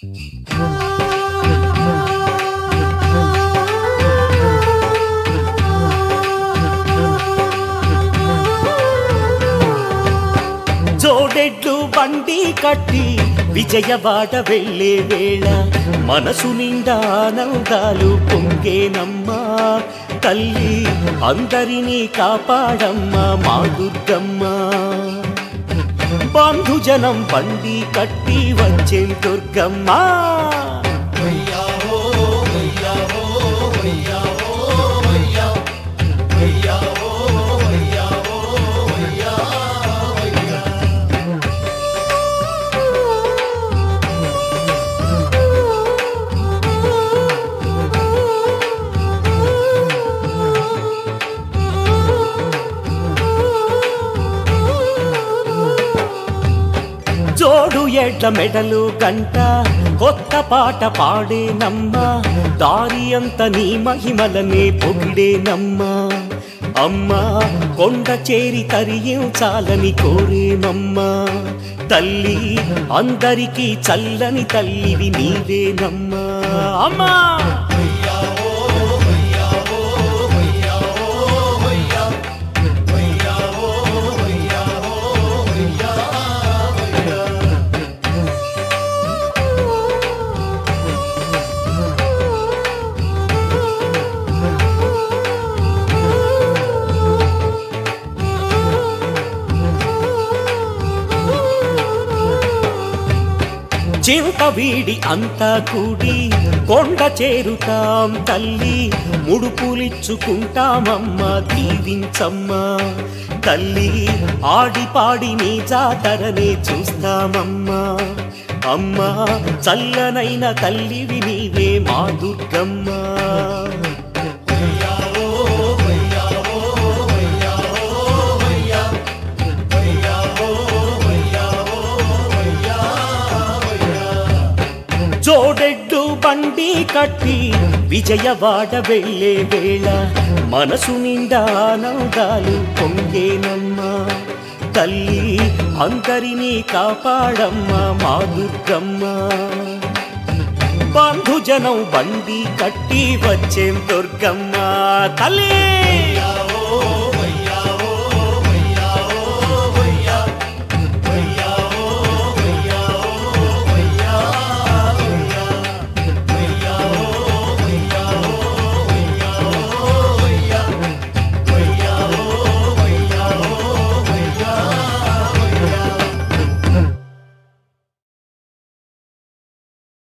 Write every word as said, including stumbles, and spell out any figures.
జోడెడ్లు బండి కట్టి విజయవాడ వెళ్ళే వేళ మనసు నిండా ఆనందాలు పొంగేనమ్మా తల్లి అందరినీ కాపాడమ్మా మా దుర్గమ్మ. బంధుజనం బండి కట్టి వచ్చే దుర్గమ్మ. జోడు ఎడ్ల మెడలు గంట కొత్త పాట పాడేనమ్మా దారి అంత నీ మహిమలనే పొగిడేనమ్మా. అమ్మా కొండ చేరి తరించాలని కోరేనమ్మా తల్లి అందరికీ చల్లని తల్లివి నీవేనమ్మా. అమ్మా చింత వీడి అంతా కూడి కొండ చేరుతాం తల్లి ముడుపులిచ్చుకుంటామమ్మా దీవించమ్మా తల్లి ఆడిపాడి నీ జాతరనే చూస్తామమ్మా. అమ్మా చల్లనైన తల్లివి నీవే మా దుర్గమ్మ. జోడెడ్డు బండి కట్టి విజయవాడ వెళ్ళే వేళ మనసు నిండా ఆనందాలు పొంగేనమ్మా తల్లి అందరినీ కాపాడమ్మా మా దుర్గమ్మ. బంధుజనం బండి కట్టి వచ్చేం దుర్గమ్మ తల్లి.